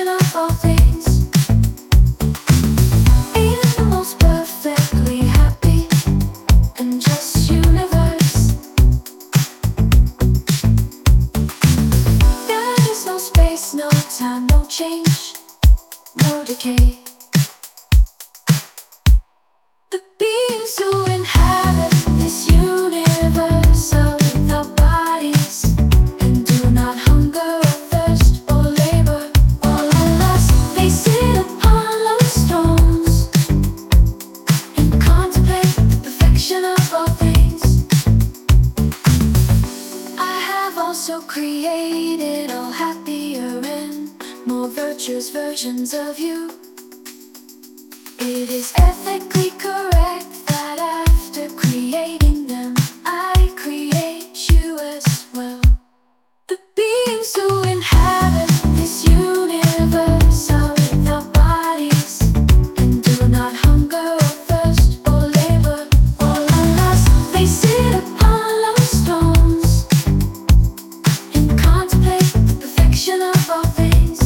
of all things. In the most perfectly happy and just universe, there is no space, no time, no change, no decay. The beings who inhabit this universe are without bodies and do not hunger or thirst or labor or lust. They sit upon lotus thrones and contemplate the perfection of all things. I have also created all happier and more virtuous versions of you. It is ethically correct that after creating them, I create you as well. The beings who inhabit this universe are without bodies and do not hunger or thirst or labor or lust. They sit upon lotus thrones and contemplate the perfection of all things.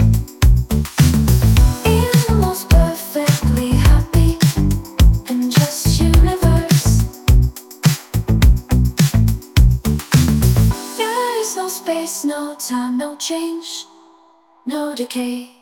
In the most perfectly happy and just universe, there is no space, no time, no change, no decay.